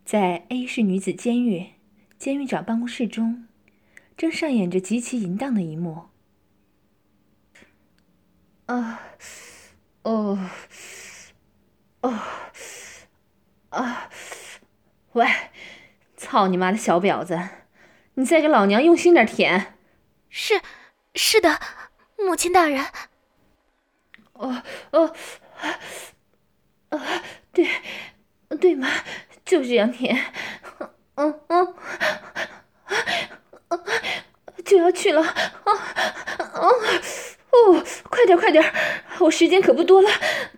在 A 市女子监狱监狱长办公室中，正上演着极其淫荡的一幕。喂，操你妈的小婊子，你再给老娘用心点舔。 是的，母亲大人。 对嘛，就这样舔。就要去了。快点，我时间可不多了。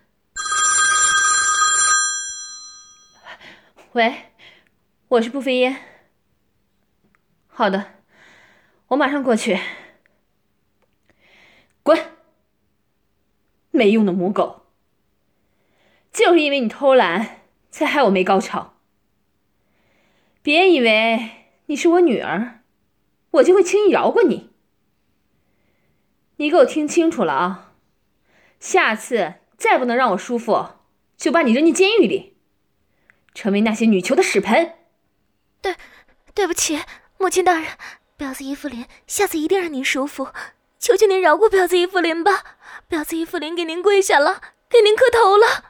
喂，我是不飞烟。好的，我马上过去。滚！没用的母狗，就是因为你偷懒，才害我没高潮。别以为你是我女儿，我就会轻易饶过你。你给我听清楚了啊！下次再不能让我舒服，就把你扔进监狱里，成为那些女囚的屎盆。 对不起，母亲大人，婊子伊芙琳，下次一定让您舒服，求求您饶过婊子伊芙琳吧！婊子伊芙琳给您跪下了，给您磕头了。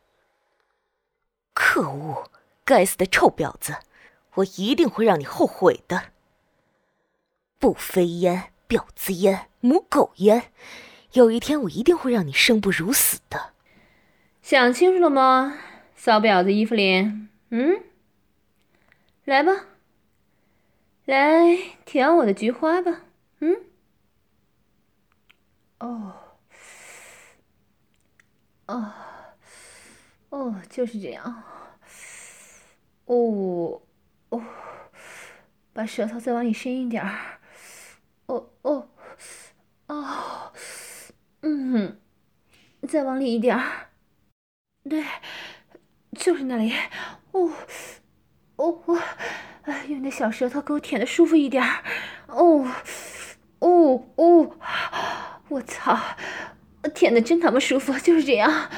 可恶，该死的臭婊子，我一定会让你后悔的。不飞烟，婊子烟，母狗烟，有一天我一定会让你生不如死的。 想清楚了吗，骚婊子伊芙琳？来吧，来舔我的菊花吧。就是这样。把舌头再往里伸一点儿。再往里一点儿。对，就是那里。用你的小舌头给我舔的舒服一点儿。我操，舔的真他妈舒服，就是这样。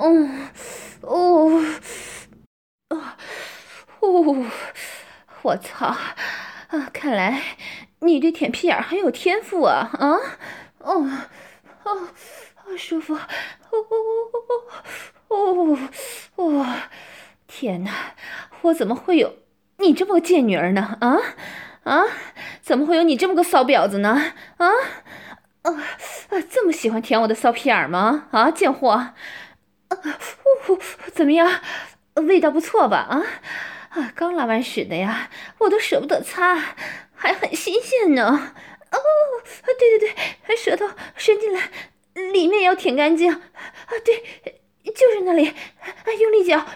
我操！看来你对舔屁眼很有天赋啊！舒服！天哪，我怎么会有你这么个贱女儿呢？怎么会有你这么个骚婊子呢？这么喜欢舔我的骚屁眼吗？贱货！怎么样？味道不错吧？刚拉完屎的呀，我都舍不得擦，还很新鲜呢。对，舌头伸进来，里面也要舔干净。对，就是那里。用力脚。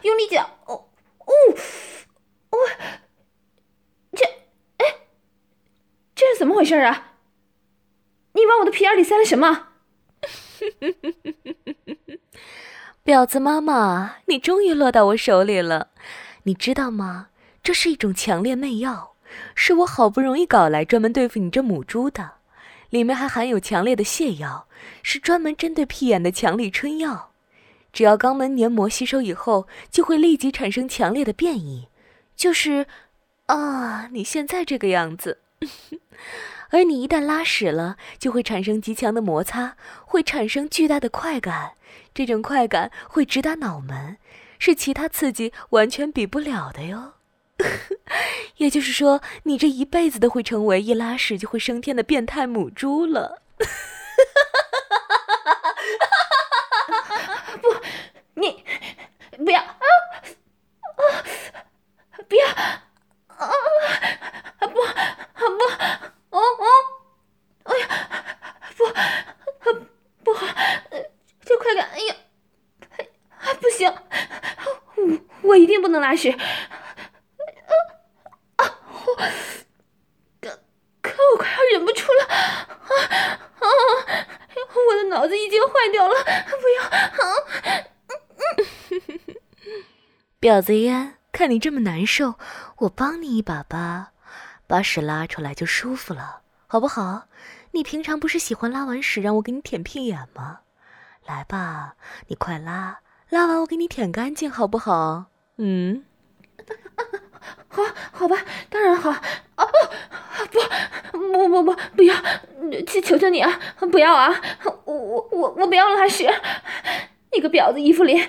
这是怎么回事啊？你往我的屁眼里塞了什么？ 婊子妈妈，你终于落到我手里了。你知道吗？这是一种强烈媚药，是我好不容易搞来专门对付你这母猪的。里面还含有强烈的泻药，是专门针对屁眼的强力春药。只要肛门黏膜吸收以后，就会立即产生强烈的变异，就是你现在这个样子。而你一旦拉屎了，就会产生极强的摩擦，会产生巨大的快感，这种快感会直达脑门，是其他刺激完全比不了的哟。也就是说，你这一辈子都会成为一拉屎就会升天的变态母猪了。 不，你不要不要不好，这快感，哎呀，不行，我一定不能拉屎。可我快要忍不住了。我的脑子已经坏掉了，不要。婊子烟，看你这么难受，我帮你一把吧，把屎拉出来就舒服了，好不好？你平常不是喜欢拉完屎让我给你舔屁眼吗？来吧，你快拉，拉完我给你舔干净，好不好？ 好吧，当然好。不要，求求你啊，不要啊！我不要拉屎！你个婊子伊芙琳！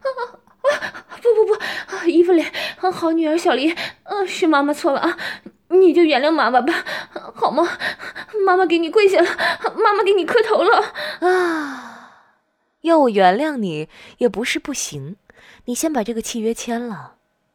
不，伊芙琳，好女儿小黎，是妈妈错了啊，你就原谅妈妈吧，好吗？妈妈给你跪下了，妈妈给你磕头了啊！要我原谅你也不是不行，你先把这个契约签了。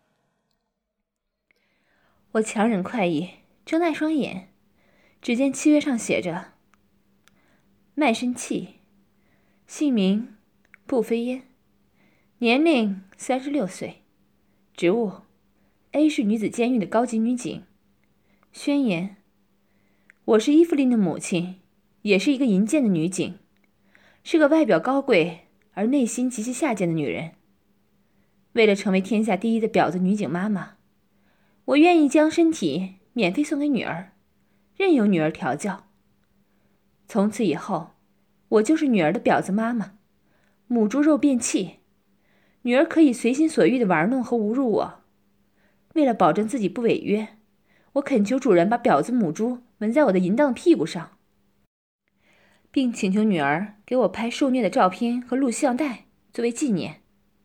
我强忍快意，睁大双眼，只见契约上写着：卖身契，姓名步飞烟，年龄36岁，职务 A 市女子监狱的高级女警。宣言：我是伊芙琳的母亲，也是一个淫贱的女警，是个外表高贵而内心极其下贱的女人。为了成为天下第一的婊子女警妈妈，我愿意将身体免费送给女儿，任由女儿调教。从此以后，我就是女儿的婊子妈妈，母猪肉便器，女儿可以随心所欲地玩弄和侮辱我。为了保证自己不违约，我恳求主人把婊子母猪纹在我的淫荡屁股上，并请求女儿给我拍受虐的照片和录像带作为纪念。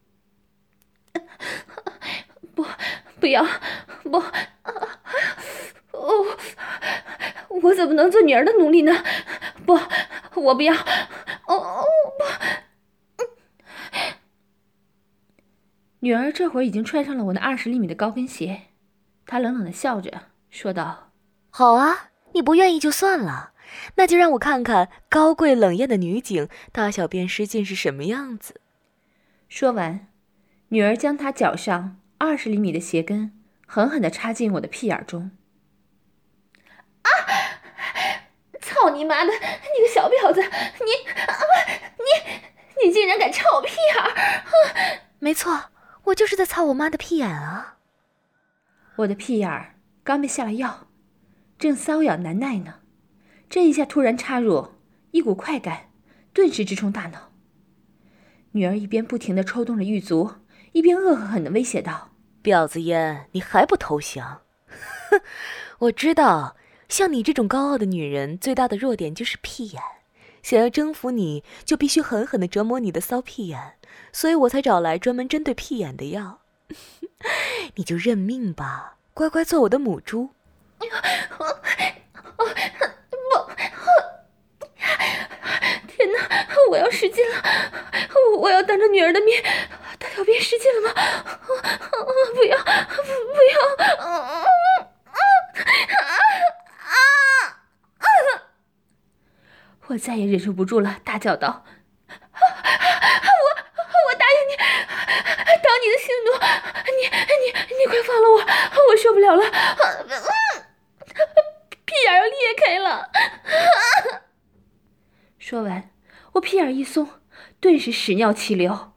不要，我怎么能做女儿的奴隶呢？不，我不要，不。女儿这会儿已经穿上了我那20厘米的高跟鞋，她冷冷地笑着说道： 好啊，你不愿意就算了，那就让我看看高贵冷艳的女警大小便失禁是什么样子。 说完，女儿将她脚上20厘米的鞋跟狠狠地插进我的屁眼中。操你妈的，你个小婊子，你竟然敢插我屁眼！ 没错，我就是在操我妈的屁眼啊！ 我的屁眼刚被下了药，正瘙痒难耐呢，这一下突然插入，一股快感顿时直冲大脑。女儿一边不停地抽动着玉足，一边恶狠狠地威胁道： 婊子烟，你还不投降？我知道，像你这种高傲的女人，最大的弱点就是屁眼。想要征服你，就必须狠狠地折磨你的骚屁眼，所以我才找来专门针对屁眼的药。你就认命吧，乖乖做我的母猪。 天哪，我要失禁了！我要当着女儿的面大小便失禁了吗？不要！我再也忍受不住了，大叫道：我答应你，当你的性奴，你快放了我受不了了，屁眼要裂开了。说完，我屁眼一松，顿时屎尿齐流。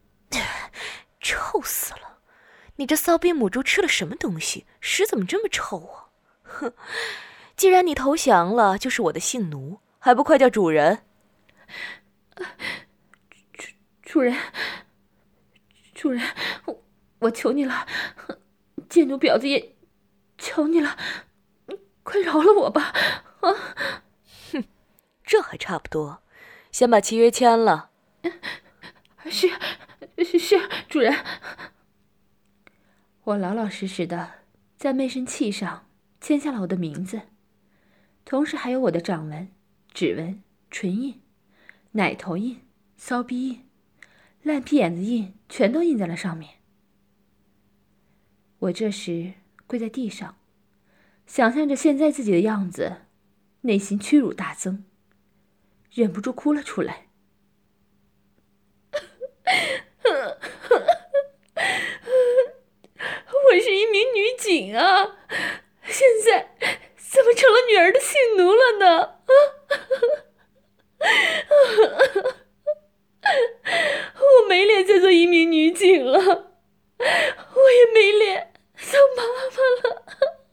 臭死了！你这骚逼母猪吃了什么东西？屎怎么这么臭啊？哼！既然你投降了，就是我的性奴，还不快叫主人？ 主人，我求你了，贱奴婊子也求你了，快饶了我吧！ 哼，这还差不多，先把契约签了。 是，主人。我老老实实的在媚身契上签下了我的名字，同时还有我的掌纹、指纹、唇印、奶头印、骚逼印、烂屁眼子印，全都印在了上面。我这时跪在地上，想象着现在自己的样子，内心屈辱大增，忍不住哭了出来。我是一名女警啊，现在怎么成了女儿的性奴了呢？我没脸再做一名女警了，我也没脸做妈妈了。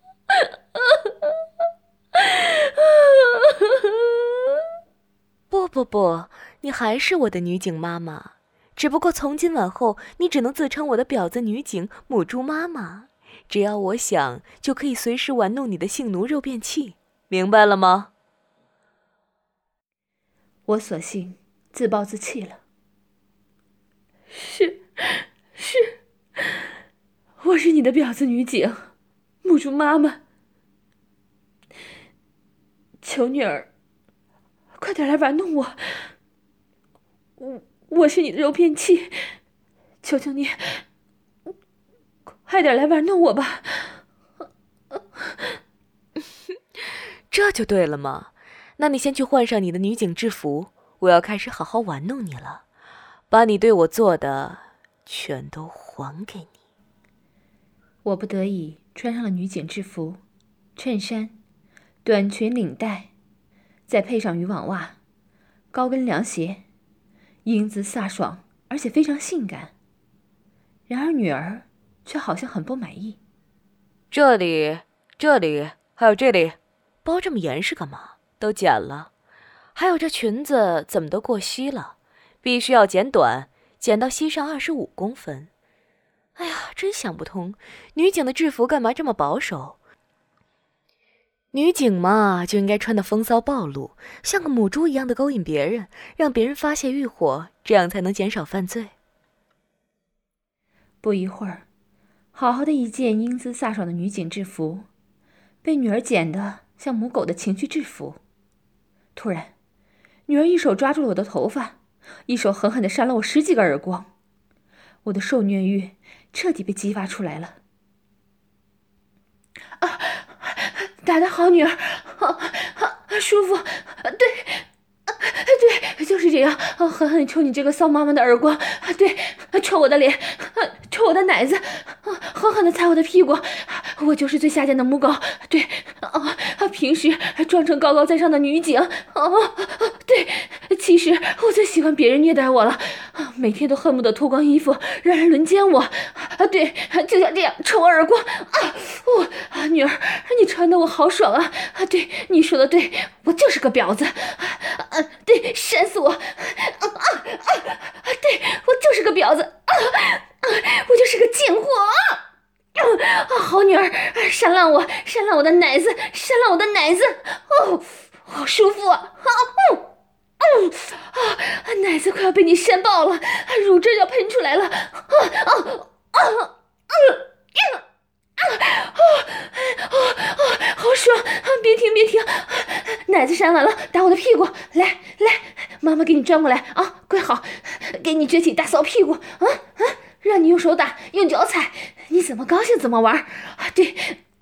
不，你还是我的女警妈妈，只不过从今往后，你只能自称我的婊子女警母猪妈妈， 只要我想，就可以随时玩弄你的性奴肉便器，明白了吗？ 我索性自暴自弃了。是，我是你的婊子女警，母猪妈妈。求女儿，快点来玩弄我。我是你的肉便器，求求你，快点来玩弄我吧。 这就对了嘛。那你先去换上你的女警制服，我要开始好好玩弄你了，把你对我做的全都还给你。 我不得已穿上了女警制服，衬衫、短裙领带，再配上渔网袜、高跟凉鞋，英姿飒爽，而且非常性感。然而女儿却好像很不满意。 这里，还有这里，包这么严实干嘛？都剪了。还有这裙子怎么都过膝了，必须要剪短，剪到膝上25公分。哎呀，真想不通，女警的制服干嘛这么保守？女警嘛，就应该穿得风骚暴露，像个母猪一样的勾引别人，让别人发泄欲火，这样才能减少犯罪。 不一会儿，好好的一件英姿飒爽的女警制服，被女儿剪得像母狗的情趣制服。突然，女儿一手抓住了我的头发，一手狠狠地扇了我10几个耳光。我的受虐欲彻底被激发出来了。打得好，女儿，舒服，对，就是这样，狠狠抽你这个骚妈妈的耳光，对，抽我的脸，抽我的奶子，狠狠地踩我的屁股，我就是最下贱的母狗，对，平时装成高高在上的女警，对，其实我最喜欢别人虐待我了，每天都恨不得脱光衣服让人轮奸我，对，就像这样抽我耳光，女儿，你穿的我好爽啊，对，你说的对，我就是个婊子，对，扇死我，对，我就是个婊子，我就是个贱货好女儿，扇烂我的奶子，扇烂我的奶子，好舒服啊，奶子快要被你扇爆了，乳汁要喷出来了，好爽！别停，奶子扇完了，打我的屁股，来，妈妈给你转过来啊，跪好，给你撅起大骚屁股，让你用手打，用脚踩，你怎么高兴怎么玩，对，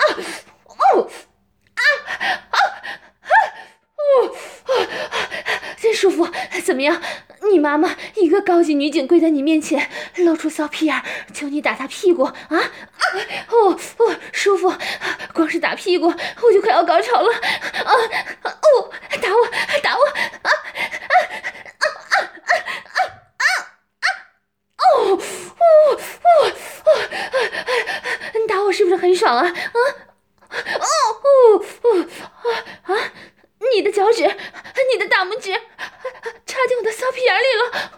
真舒服，怎么样？你妈妈一个高级女警跪在你面前，露出骚屁眼，求你打她屁股啊！舒服，光是打屁股我就快要高潮了打我！你打我是不是很爽啊？你的脚趾，你的大拇指插进我的骚屁眼里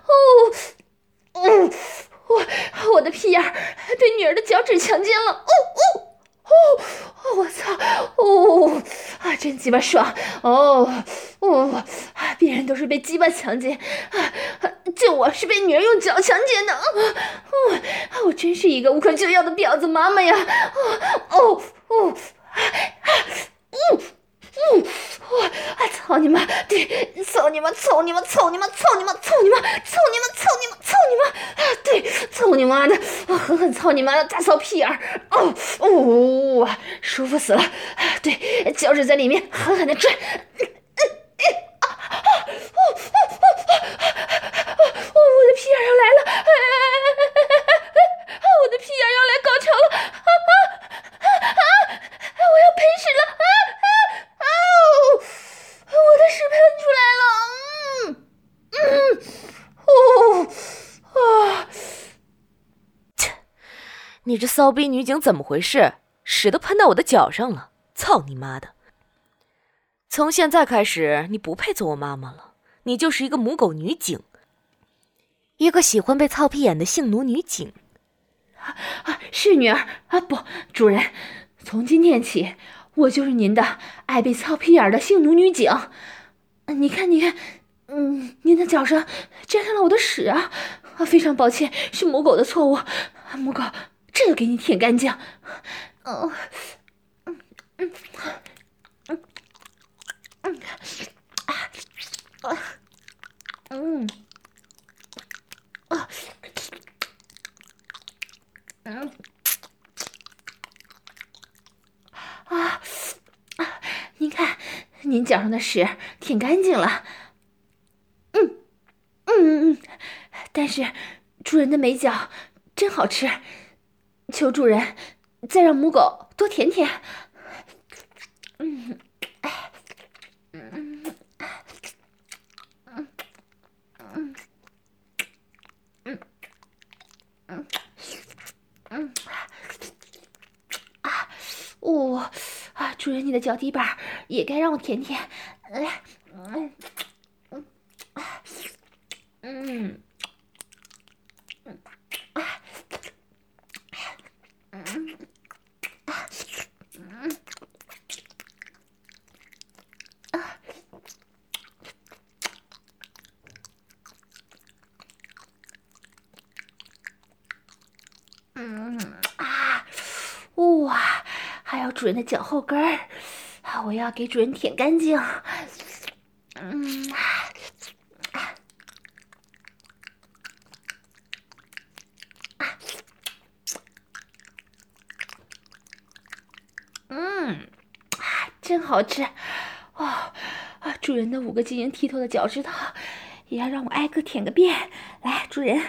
了，我的屁眼被女儿的脚趾强奸了，我操，真鸡巴爽，别人都是被鸡巴强奸，就我是被女儿用脚强奸的，我真是一个无可救药的婊子妈妈呀，操你妈！对，操你妈！对，操你妈的！我狠狠操你妈的大骚屁眼儿！舒服死了！对，脚趾在里面狠狠的拽。我的屁眼要来了！我的屁眼要来高潮了！我要喷屎了！我的屎喷出来了！ 切，你这骚逼女警怎么回事？屎都喷到我的脚上了！操你妈的！从现在开始，你不配做我妈妈了，你就是一个母狗女警，一个喜欢被操屁眼的性奴女警。 是女儿啊，不，主人，从今天起，我就是您的爱被操屁眼的性奴女警。你看，您的脚上沾上了我的屎啊！非常抱歉，是母狗的错误。母狗，这就给你舔干净。您看，您脚上的屎舔干净了。但是主人的美脚真好吃，求主人再让母狗多舔舔。主人，你的脚底板也该让我舔舔。哇，还有主人的脚后跟儿，我要给主人舔干净。真好吃主人的5个晶莹剔透的脚趾头，也要让我挨个舔个遍。来，主人，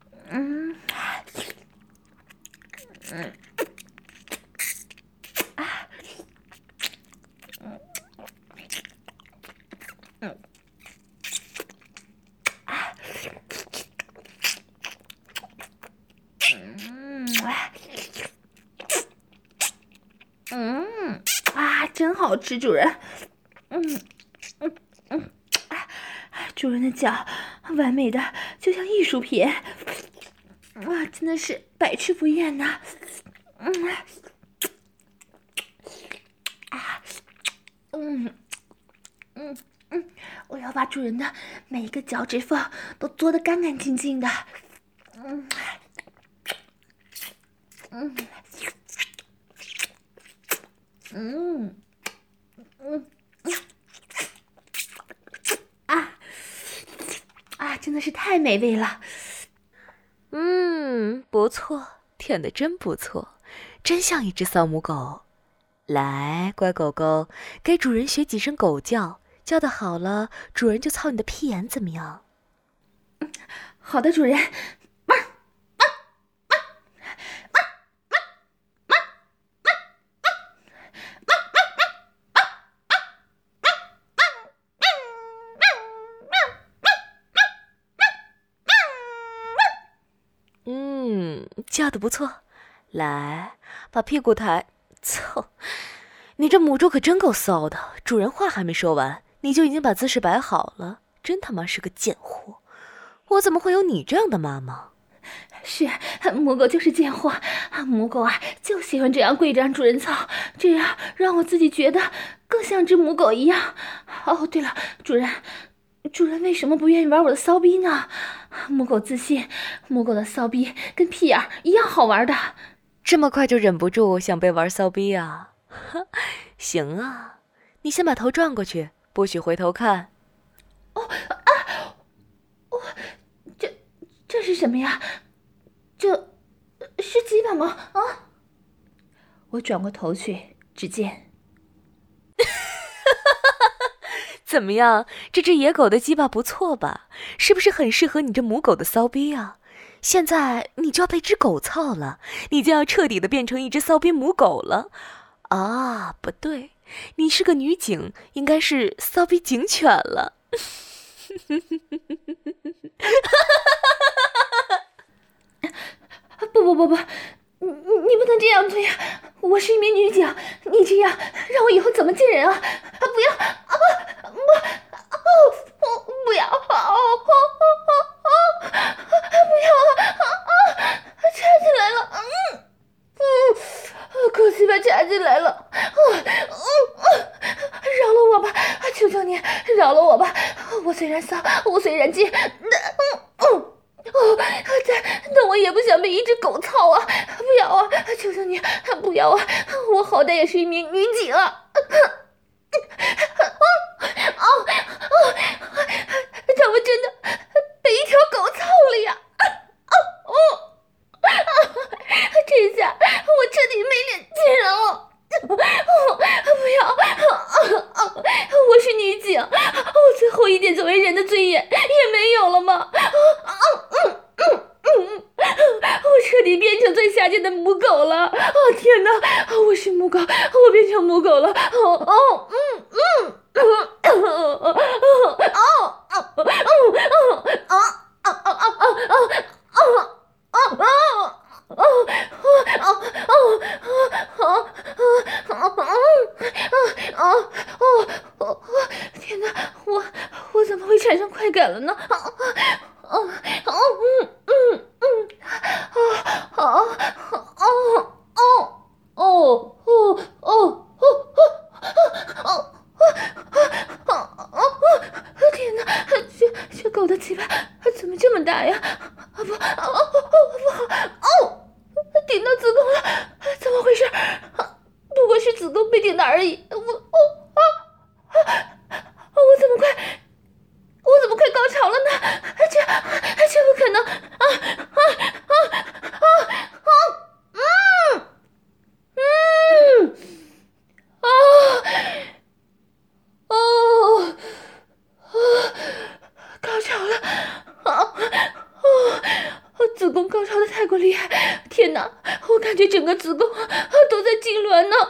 真好吃，主人。主人的脚完美的就像艺术品，真的是百吃不厌呐。我要把主人的每一个脚趾缝都嘬得干干净净的。真的是太美味了。 不错，舔得真不错，真像一只骚母狗。来，乖狗狗，给主人学几声狗叫，叫得好了，主人就操你的屁眼，怎么样？ 好的，主人。 叫得不错，来，把屁股抬。操，你这母猪可真够骚的，主人话还没说完，你就已经把姿势摆好了，真他妈是个贱货！我怎么会有你这样的妈妈？ 是，母狗就是贱货，母狗就喜欢这样跪着让主人操，这样让我自己觉得更像只母狗一样。对了，主人为什么不愿意玩我的骚逼呢？母狗自信，母狗的骚逼跟屁眼一样好玩的。 这么快就忍不住想被玩骚逼啊？行啊，你先把头转过去，不许回头看。 这是什么呀？这是鸡巴吗？我转过头去，只见。 怎么样，这只野狗的鸡巴不错吧？是不是很适合你这母狗的骚逼啊？现在你就要被只狗操了，你就要彻底的变成一只骚逼母狗了。不对，你是个女警，应该是骚逼警犬了。 不，你不能这样做呀！我是一名女警，你这样让我以后怎么见人啊？不要！不要！不要！插进来了！ 鸡巴插进来了，饶了我吧，求求你饶了我吧！我虽然骚，我虽然贱，但我也不想被一只狗操啊！不要啊！求求你不要啊！我好歹也是一名女警啊！但我真的被一条狗操了呀！这下我彻底没脸见人了！不要！我是女警，我最后一点作为人的尊严也没有了吗？我彻底变成最下贱的母狗了！天哪！我是母狗，我变成母狗了！天哪！我怎么会产生快感了呢？天哪！这狗的鸡巴怎么这么大呀？不好！顶到子宫了！怎么回事？不过是子宫被顶到而已。我怎么快高潮了呢？这不可能！高潮了！子宫高潮的太过厉害！天哪，我感觉整个子宫都在痉挛呢！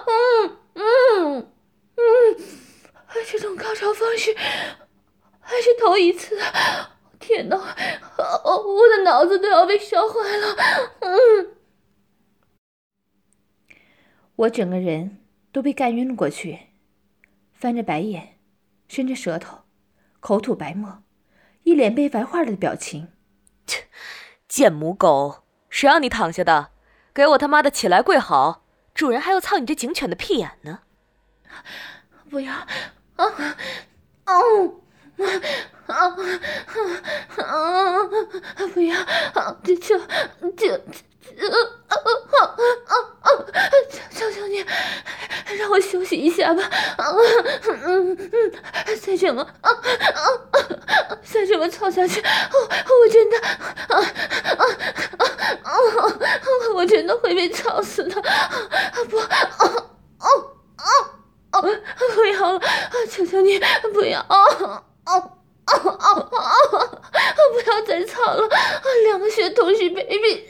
这种高潮方式还是头一次！天哪，我的脑子都要被烧坏了！我整个人都被干晕了过去，翻着白眼，伸着舌头，口吐白沫，一脸被白化了的表情。 贱母狗，谁让你躺下的？给我他妈的起来跪好！主人还要操你这警犬的屁眼呢！ 不要！不要！求求你，让我休息一下吧！再这么操下去，我真的会被操死的！不要了！求求你不要！不要再操了！两个血同时被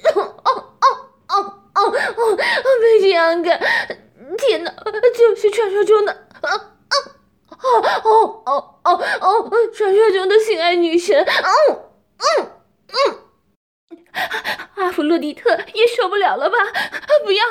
这样干！天哪，就是传说中的传说中的性爱女神！阿弗洛狄特也受不了了吧？不要！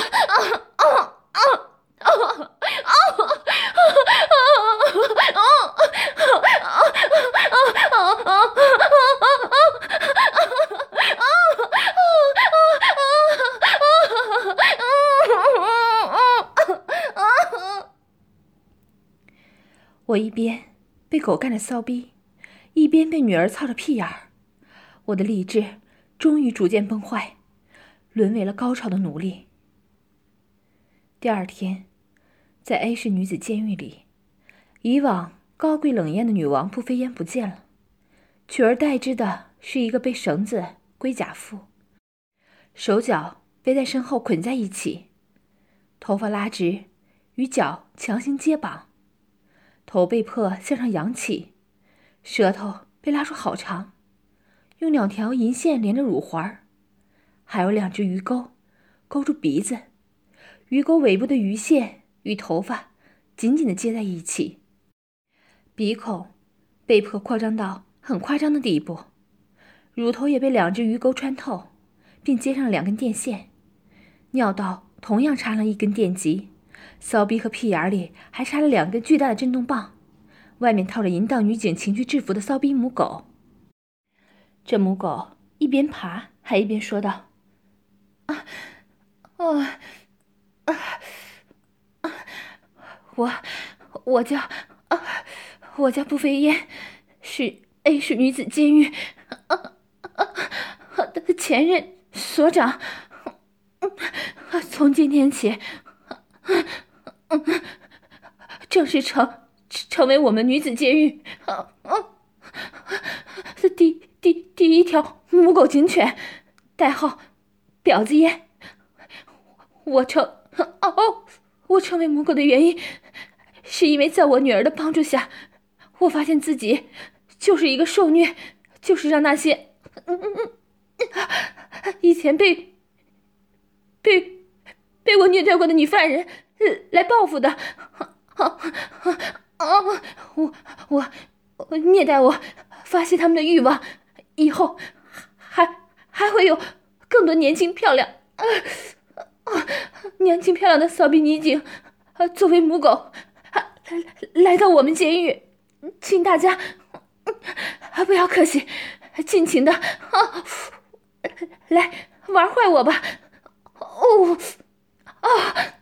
我一边被狗干着骚逼，一边被女儿操着屁眼儿，我的理智终于逐渐崩坏，沦为了高潮的奴隶。第二天，在 A 市女子监狱里，以往高贵冷艳的女王扑飞烟不见了，取而代之的是一个被绳子龟甲妇，手脚被在身后捆在一起，头发拉直，与脚强行接绑，头被迫向上扬起，舌头被拉出好长，用2条银线连着乳环，还有2只鱼钩勾住鼻子，鱼钩尾部的鱼线与头发紧紧地接在一起，鼻孔被迫扩张到很夸张的地步，乳头也被2只鱼钩穿透，并接上了2根电线，尿道同样插了1根电极，骚逼和屁眼里还插了2根巨大的震动棒，外面套着淫荡女警情趣制服的骚逼母狗。这母狗一边爬还一边说道： 我叫步飞燕，是 A 市女子监狱的前任所长。从今天起，正式成为我们女子监狱的第一条母狗警犬，代号婊子燕。我成为母狗的原因，是因为在我女儿的帮助下，我发现自己就是一个受虐，就是让那些以前被我虐待过的女犯人来报复的。我虐待我，发泄他们的欲望，以后还会有更多年轻漂亮的骚逼女警作为母狗来到我们监狱，请大家不要客气，尽情的来玩坏我吧。